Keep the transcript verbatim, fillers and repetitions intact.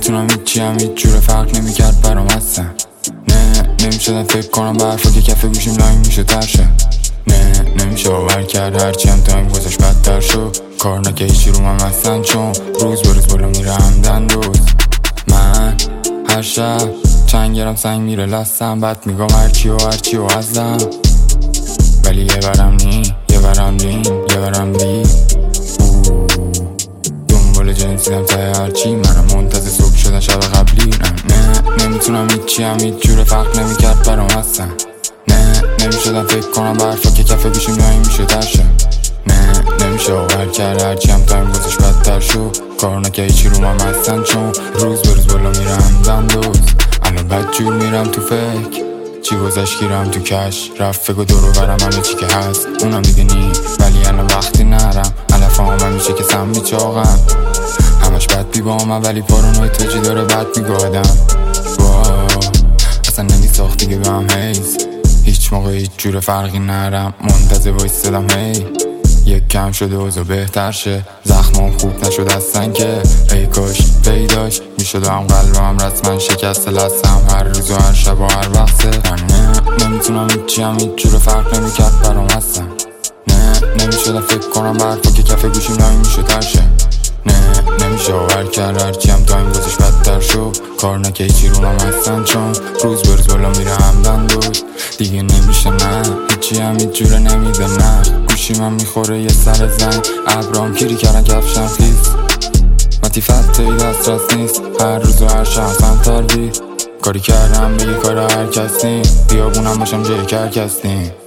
نمیتونم هیچی هم هیچ جور فرق نمیکرد برام اصلا. نه نمیشدم فکر کنم به حرفا که کف گوشیم لاین میشه ترشه. نه نمیشه باور کرد هرچی هم تایم گذاشت بدتر شد. کار نکه هیچی رو من هستن چون روز به روز بالا میره همدن روز. من هر شب چند گرم سنگ میره لستم، بعد میگم هرچی و هرچی و ازم، ولی یه برم نی یه برم لین یه برم دی دنبال جنسیدم تا هرچی. منم منتظر صبح شدن شب قبلی. نه نه نمیتونم هیچی هم هیچ جور فرق نمیکرد برام اصلا. نه نمیشدم فکر کنم به حرفا که کف گوشیم لاین میشه ترشه. نه نمیشه باور کرد هرچی هم تایم گذاشت بدتر شد. کار نکه هیچی رو من هستن چون روز به روز بالا میرم دم دوز. الان بدجور میرم تو فکر چی گذشت گیرم تو کش. رفت فکر و دور و برم همه چی که هست اونم دیگه نی، ولی الان وقتی نرم علف آمن میشه که سم میچاقم. همش بد بی با من ولی پارانوی تاجی داره بد میگه آدم. اصلا نمیساخت دیگه به هم حیث، هیچ موقع هیچ جور فرقی نرم منتظر وایستدم هی یک کم شده اوضاع بهتر شه. زخمام خوب نشد اصلا که ای کاش پیداش میشد هم قلبم رسما شکست لستم هر روز و هر شب و هر وقته. نه نمیتونم هیچی هم هیچ جور فرق نمیکرد برام اصلا. نه نمیشدم فکر کنم به حرفا که کف گوشیم لاین میشه ترشه. نه نمیشه باور کرد هرچی هم تایم گذاشت بدتر شد. کار نکه هیچی رو من هستن چون روز به روز بالا میره همدن دوز. دیگه نمیشه نه هیچی هم هیچ جوره نمیده نه. گوشی من میخوره یه سر زنگ ابرام گیری کردن کفشم خیز. متی فتحی دسترس نیست هر روز و هر شب تر بی کاری کردم بگه کار هر کس نی. بیابونم باشم جای کر کس نی.